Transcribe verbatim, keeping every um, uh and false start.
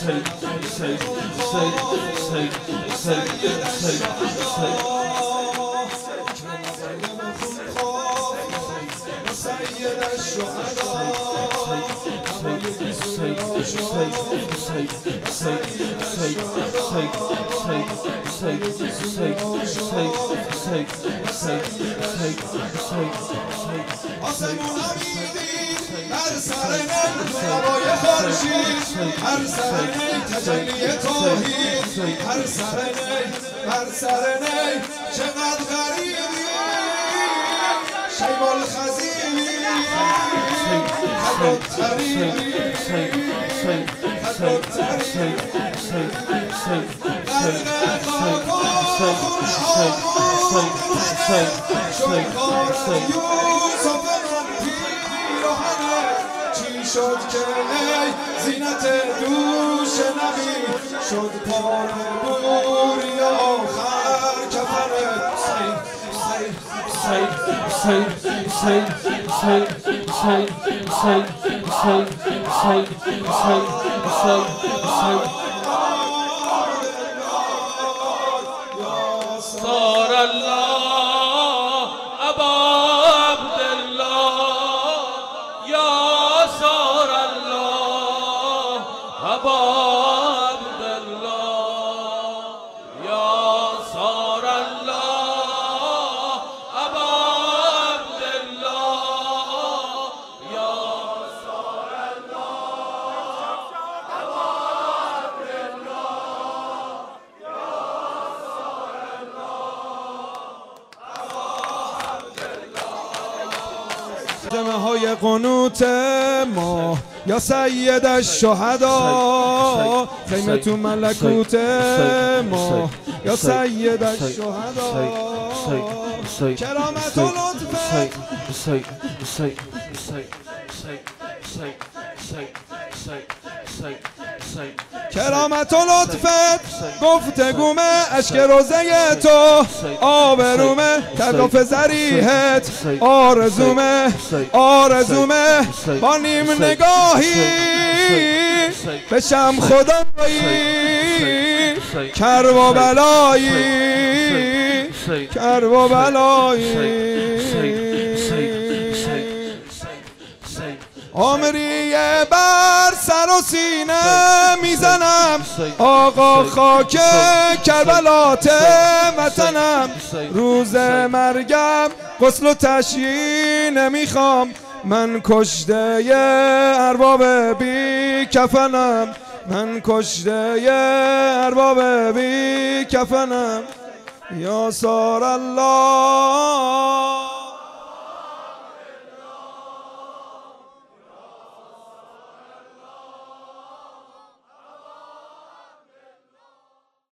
آسمونا میدید هر سر نی هوای خورشید، هر سر نی تجلی توحید، هر سر نی هر سر نی چقدر غریبی شیب الخزیلی خلق تریبی خلق تریبی غرق خاکا خون شکار یوسف من پیراهنه چی شد که ای زینت دوش نبی شد پاره موری آخر کفنه سی سی سی سی سی سی سی سی سی سی سی سی صار الله أبا عبد الله يا صار الله أبا عبد الله يا صار الله أبا عبد الله يا صار الله أبا عبد الله جمعه های قنوت ما یا سید الشهدا، خیمه تو ملکوت ما یا سید الشهدا، کرامت و لطفت کرامت و لطفت گفتگومه اشک روزه تو، آبرومه تقاف ذریحت، آرزومه آرزومه با نیم نگاهی بشم خدایی، کرب و بلایی کرب و بلایی عمریه بر سر و سینه میزنم، آقا خاک کربلات وطنم، روز مرگم غسل و تشییع نمیخوام، من کشته ارباب بی کفنم، من کشته ارباب بی کفنم یا صار الله.